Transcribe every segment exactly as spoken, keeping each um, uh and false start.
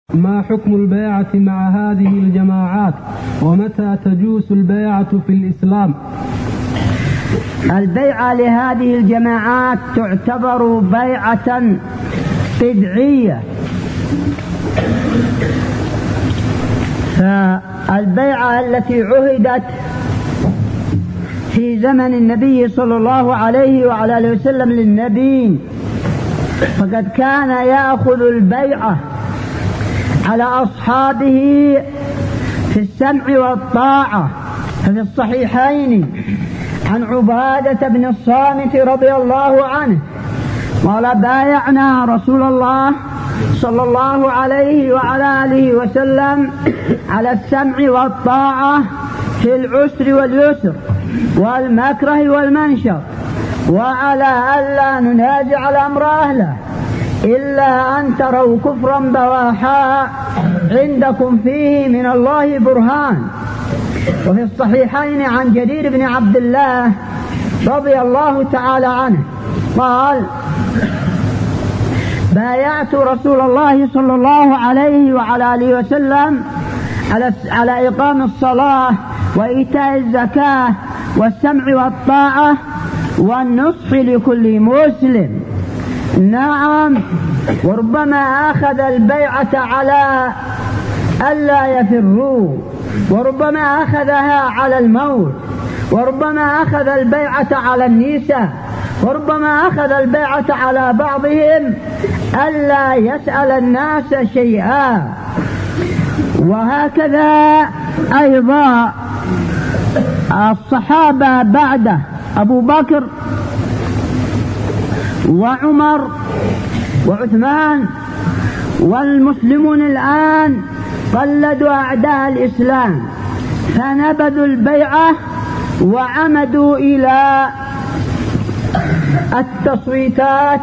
ما حكم البيعة مع هذه الجماعات ومتى تجوز البيعة في الإسلام؟ البيعة لهذه الجماعات تعتبر بيعة بدعية، فالبيعة التي عهدت في زمن النبي صلى الله عليه وعلى آله وسلم للنبي، فقد كان يأخذ البيعة على أصحابه في السمع والطاعة. ففي الصحيحين عن عبادة بن الصامت رضي الله عنه قال: بايعنا رسول الله صلى الله عليه وعلى آله وسلم على السمع والطاعة في العسر واليسر والمكره والمنشر، وعلى ألا ننازع الأمر أهله إلا أن تروا كفرا بواحا عندكم فيه من الله برهان. وفي الصحيحين عن جرير بن عبد الله رضي الله تعالى عنه قال: بايعت رسول الله صلى الله عليه وعلى آله وسلم على على إقام الصلاة وإيتاء الزكاة والسمع والطاعة والنصح لكل مسلم. نعم، وربما أخذ البيعة على ألا يفروا، وربما أخذها على الموت، وربما أخذ البيعة على النساء، وربما أخذ البيعة على بعضهم ألا يسأل الناس شيئا. وهكذا أيضا الصحابة بعده أبو بكر وعمر وعثمان، والمسلمون الآن قلدوا أعداء الإسلام فنبذوا البيعة وعمدوا إلى التصويتات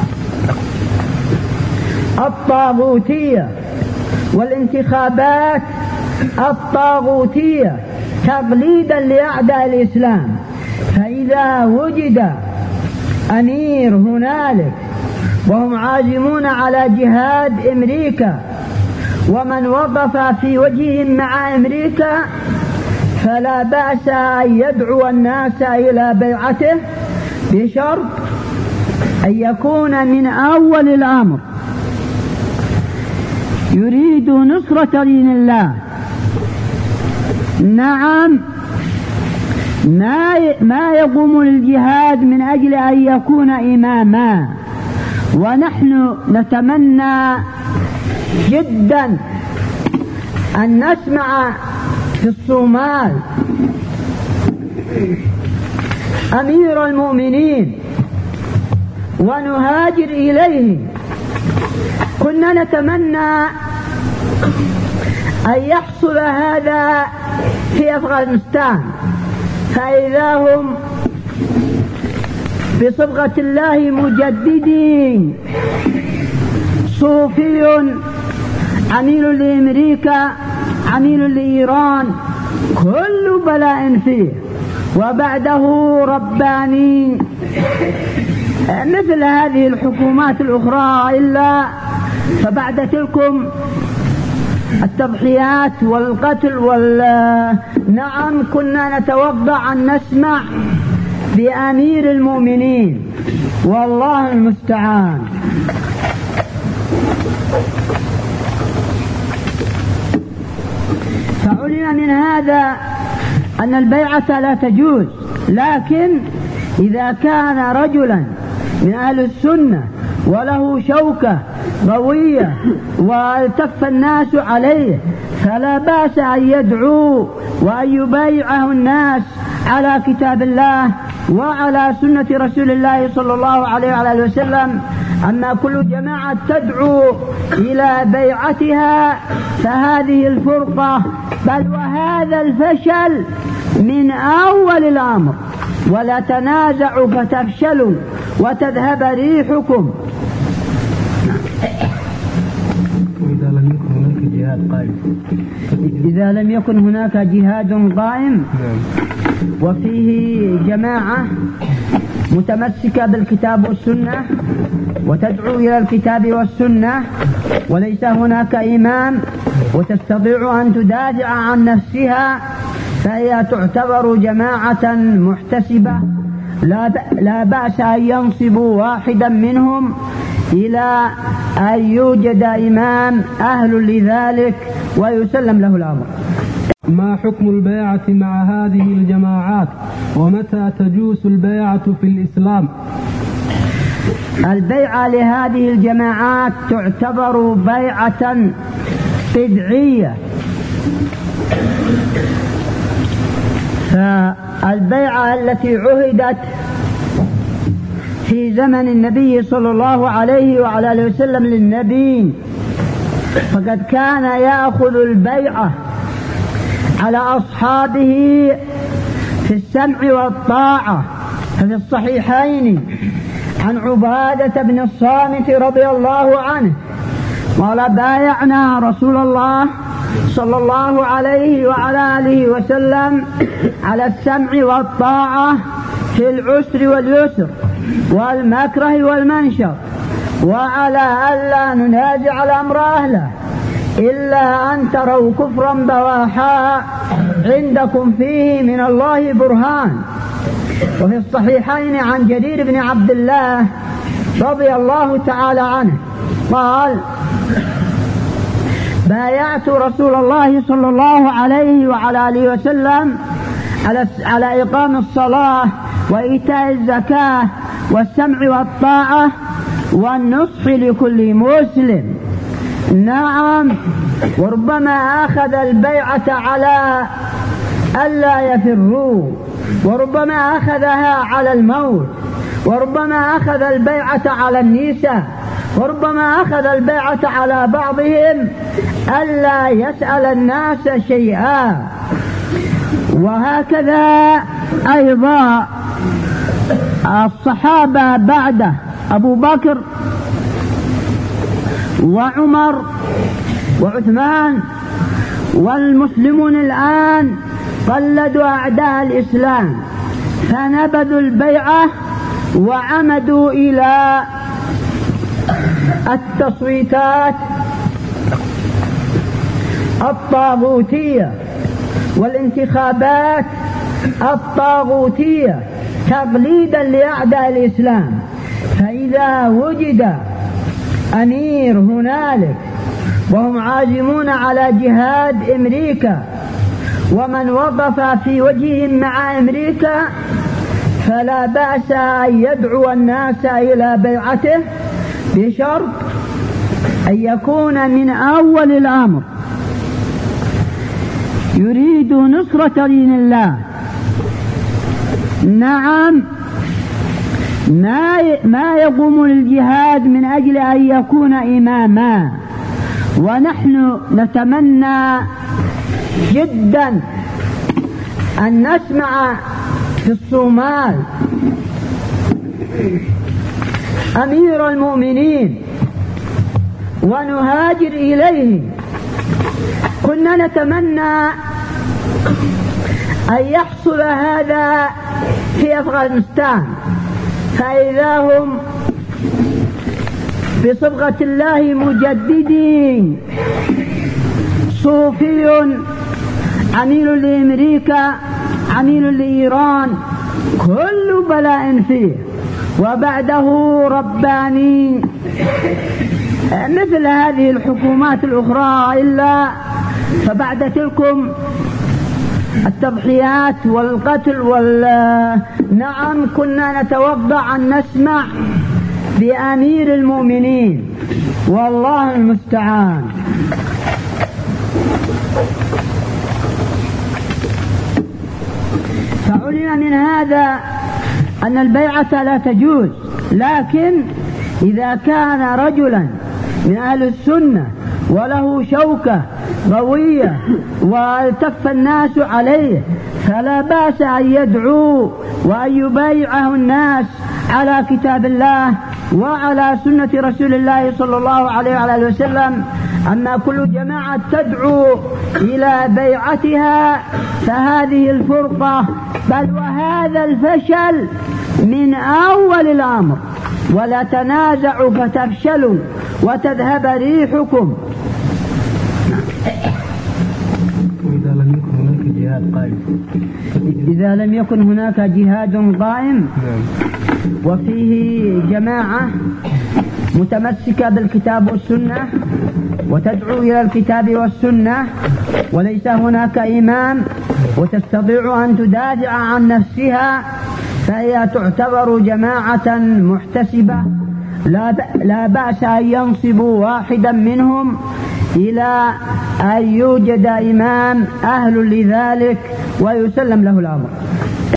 الطاغوتية والانتخابات الطاغوتية تقليدا لأعداء الإسلام. فإذا وجد أمير هنالك وهم عازمون على جهاد أمريكا ومن وقف في وجههم مع أمريكا، فلا بأس أن يدعو الناس إلى بيعته بشرط أن يكون من أول الأمر يريد نصرة دين الله. نعم، ما ما يقوم للجهاد من أجل أن يكون إماما. ونحن نتمنى جدا أن نسمع في الصومال أمير المؤمنين ونهاجر إليه. كنا نتمنى أن يحصل هذا في أفغانستان، فإذا هم بصبغة الله مجددين، صوفي عميل لأمريكا عميل لإيران، كل بلاء فيه، وبعده رباني مثل هذه الحكومات الأخرى. إلا فبعد تلكم التضحيات والقتل وال نعم، كنا نتوقع أن نسمع بأمير المؤمنين، والله المستعان. فعلم من هذا أن البيعة لا تجوز، لكن إذا كان رجلا من أهل السنة وله شوكة قوية والتف الناس عليه، فلا بأس أن يدعو وأن يبايعه الناس على كتاب الله وعلى سنة رسول الله صلى الله عليه وعلى وسلم. أما كل جماعة تدعو إلى بيعتها فهذه الفرقة، بل وهذا الفشل من أول الأمر. ولا تنازعوا فتفشلوا وتذهب ريحكم. إذا لم يكن هناك جهاد قائم إذا لم يكن هناك جهاد قائم وفيه جماعة متمسكة بالكتاب والسنة وتدعو إلى الكتاب والسنة، وليس هناك إمام وتستطيع أن تدافع عن نفسها، فهي تعتبر جماعة محتسبة لا بأس أن ينصبوا واحدا منهم إلى أن يوجد إمام أهل لذلك ويسلم له الأمر. ما حكم البيعة مع هذه الجماعات، ومتى تجوز البيعة في الإسلام؟ البيعة لهذه الجماعات تعتبر بيعة بدعية، فالبيعة التي عهدت في زمن النبي صلى الله عليه وعلى آله وسلم للنبي، فقد كان يأخذ البيعة على أصحابه في السمع والطاعة. ففي الصحيحين عن عبادة بن الصامت رضي الله عنه قال: بايعنا رسول الله صلى الله عليه وعلى آله وسلم على السمع والطاعة في العسر واليسر والمكره والمنشط، وعلى ألا ننازع الأمر أهله إلا أن تروا كفرا بواحا عندكم فيه من الله برهان. وفي الصحيحين عن جرير بن عبد الله رضي الله تعالى عنه قال: بايعت رسول الله صلى الله عليه وعلى آله وسلم على على إقام الصلاة وإيتاء الزكاة والسمع والطاعة والنصح لكل مسلم. نعم، وربما أخذ البيعة على ألا يفروا، وربما أخذها على الموت، وربما أخذ البيعة على النساء، وربما أخذ البيعة على بعضهم ألا يسأل الناس شيئا. وهكذا أيضا الصحابة بعده أبو بكر وعمر وعثمان والمسلمون الآن قلدوا أعداء الإسلام فنبذوا البيعة وعمدوا إلى التصويتات الطاغوتية والانتخابات الطاغوتية تقليدا لأعداء الإسلام. فإذا وجد أمير هنالك وهم عازمون على جهاد أمريكا ومن وقف في وجههم مع أمريكا، فلا بأس أن يدعو الناس إلى بيعته بشرط أن يكون من أول الأمر يريد نصرة دين الله. نعم، ما ما يقوم للجهاد من أجل أن يكون إماما. ونحن نتمنى جدا أن نسمع في الصومال أمير المؤمنين ونهاجر إليه. كنا نتمنى أن يحصل هذا في أفغانستان، فإذا هم بصبغة الله مجددين، صوفي عميل لأمريكا عميل لإيران، كل بلاء فيه، وبعده رباني مثل هذه الحكومات الأخرى. إلا فبعد تلكم التضحيات والقتل وال نعم كنا نتوضع أن نسمع بأمير المؤمنين، والله المستعان. فعلم من هذا أن البيعة لا تجوز، لكن إذا كان رجلا من أهل السنة وله شوكة قوية والتف الناس عليه، فلا بأس أن يدعو وأن يبايعه الناس على كتاب الله وعلى سنة رسول الله صلى الله عليه وعلى وسلم. أما كل جماعة تدعو إلى بيعتها فهذه الفرقة بل وهذا الفشل من أول الأمر. ولا تنازعوا فتفشلوا وتذهب ريحكم. إذا لم يكن هناك جهاد قائم إذا لم يكن هناك جهاد قائم وفيه جماعة متمسكة بالكتاب والسنة وتدعو إلى الكتاب والسنة وليس هناك إمام وتستطيع أن تدافع عن نفسها فهي تعتبر جماعة محتسبة لا بأس أن ينصبوا واحدا منهم إلى أن يوجد إمام أهل لذلك ويسلم له الأمر.